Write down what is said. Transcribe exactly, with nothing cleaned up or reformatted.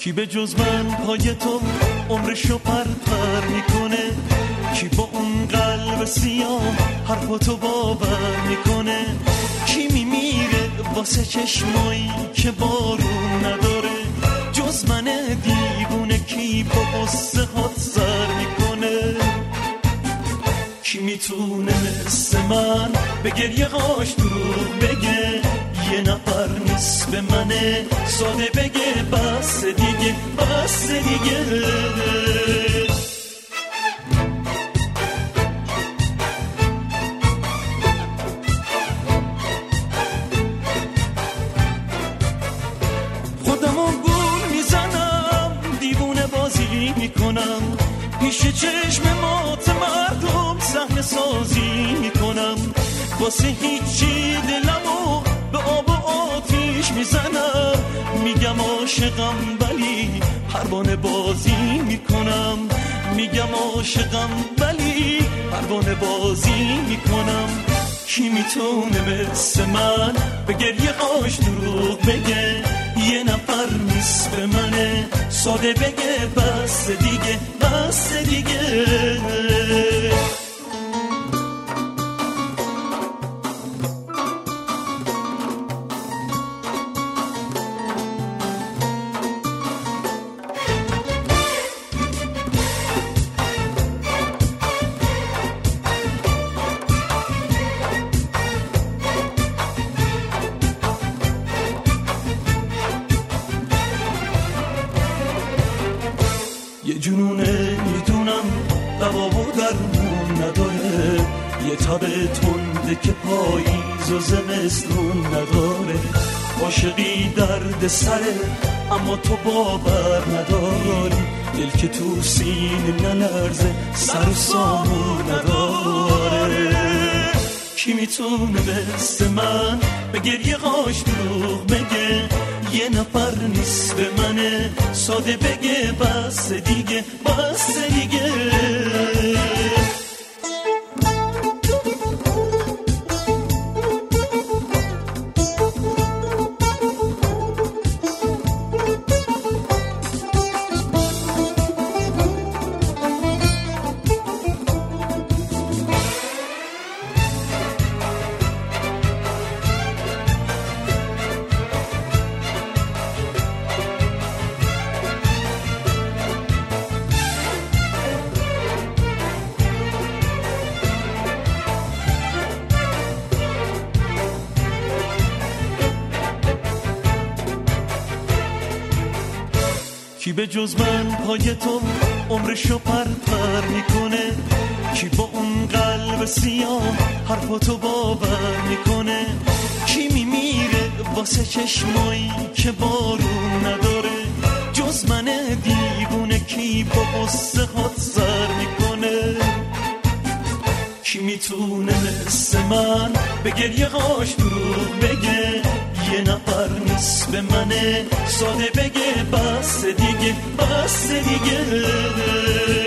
کی به جز من پای تو عمرشو پر پر میکنه؟ کی با اون قلب سیاه حرفاتو باور میکنه؟ کی میمیره واسه چشمایی که بارون نداره؟ جز من دیوونه کی با قصه هات سر میکنه؟ کی میتونه مثل من به گریه هاش دروغ بگه؟ یه نفر نیست به منه ساده بگه بس دیگه بس دیگه. خودمو گول میزنم دیوونه بازی میکنم پیش چشم مات مردم صحنه سازی میکنم واسه هیچی دلمو به آب و آتیش میزنم میگم عاشقم ولی پروانه بازی میکنم میگم عاشقم ولی پروانه بازی میکنم. کی میتونه مثل من به گریه هاش دروغ بگه؟ یه نفر نیست به منه ساده بگه بس دیگه بس دیگه. یه جنونه میدونم دوا و درمون نداره، یه تب تنده که پاییز و زمستون نداره. عاشقی درد سره اما تو باور نداری، دل که تو سینه نلرزه سر و سامون نداره. کی میتونه مثل من به گریه هاش دروغ بگه؟ یه نفر نیست به منه ساده بگه بس دیگه بس دیگه. کی به جز من پای تو عمرشو پر پر میکنه؟ کی با اون قلب سیاه حرفاتو باور میکنه؟ کی میمیره واسه چشمایی که بارون نداره؟ جز من دیوونه کی با قصه هات سر میکنه؟ کی میتونه مثل من به گریه هاش دروغ بگه؟ یه نفر نیست به منه ساده بگه بس دیگه بس دیگه.